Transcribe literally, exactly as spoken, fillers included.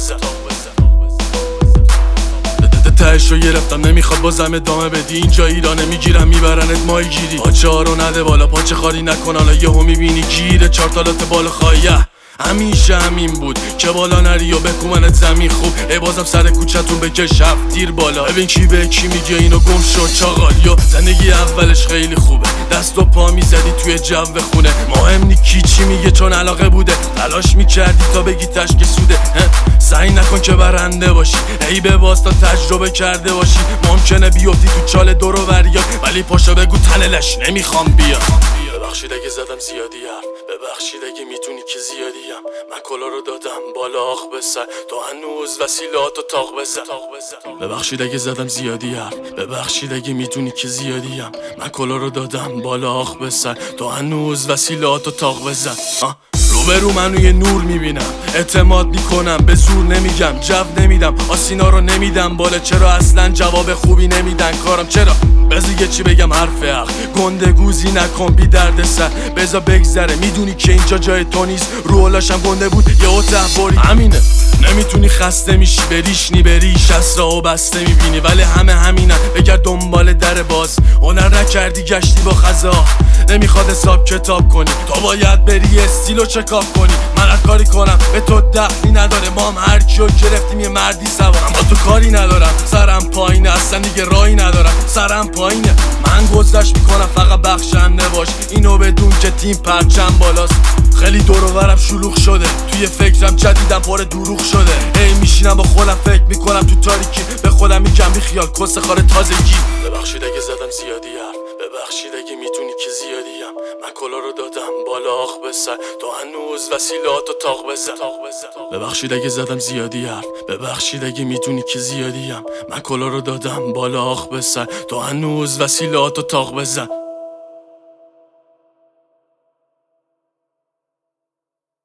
بزن. تهشو گرفتم نمیخواد بازم ادامه بدی، اینجا ایرانه میگیرم میبرنت مای گیری. پاچه ها رو نده بالا، پاچه خاری نکن، حالا یهو میبینی گیره چارتالات بالا خواهیه. همیشه همین بود که بالا نری و بکومنت زمین خوب. ای بازم سر کوچتون بکش هفت تیر بالا. ببین کی به کی میگه اینو گم شد چاقالیا. زندگی اولش خیلی خوبه، دست و پا میزدی توی جو خونه. مهم نی کی چی میگه چون علاقه بوده. تلاش میکردی تا بگی تشک سوده. سعی نکن که برنده باشی، ای به باز تا تجربه کرده باشی. ممکنه بیفتی تو چال دور و بریاد، ولی پاشو بگو تنلش نمیخوام بیام. ببخشید اگه زدم زیادی حرف، ببخشید اگه میتونی که زیادیم. من کلا رو دادم بالا آخ به سر، تو هنوز وسیلاتو تاق بزن. ببخشید اگه زدم زیادی حرف، ببخشید اگه میتونی که زیادیم. من کلا رو دادم بالا آخ به سر، تو هنوز وسیلاتو تاق بزن. روبرو منو یه نور میبینم، اعتماد میکنم به زور نمیگم، جو نمیدم، آسینا رو نمیدم بالا. چرا اصلا جواب خوبی نمیدن کارم؟ چرا؟ بذار یه چی بگم حرف حق، گنده گوزی نکن بی درد سر، بذار بگذره. میدونی که اینجا جای تو نیست، رو هلاشم گنده بود یه اوته باری. همینه نمیتونی خسته میشی، بریشنی بریش اسرا و بسته میبینی، ولی همه همینن. بگر دنبال در باز، هنر نکردی گشتی با خزا. نمیخواد حساب کتاب کنی، تو باید بری استیلو چکاپ کنی. من هر کاری کنم به تو دخلی نداره، ما هم هر کیو گرفتیم یه مردی سوارم. با تو کاری ندارم، سرم پایینه، اصلا دیگه راهی ندارم، سرم پایینه. من گذشت میکنم فقط بخشنده باش، اینو بدون که تیم پرچم بالاست. خیلی دور و برم شلوغ شده، توی فکرم جدیدم پر دروغ شده. هی میشینم با خودم فکر میکنم تو تاریکی، به خودم میگم بی خیال کس خار تازگی. ببخشید اگه زدم زیادی حرف، ببخشید اگه میتونی که زیادیم. من کلا رو دادم بالا آخ به سر، تو هنوز وسیلاتو تاق بزن. ببخشید اگه زدم زیادی حرف، ببخشید اگه میتونی که زیادیم. من کلا رو دادم بالا آخ به سر، تو هنوز وسیلاتو تاق بزن.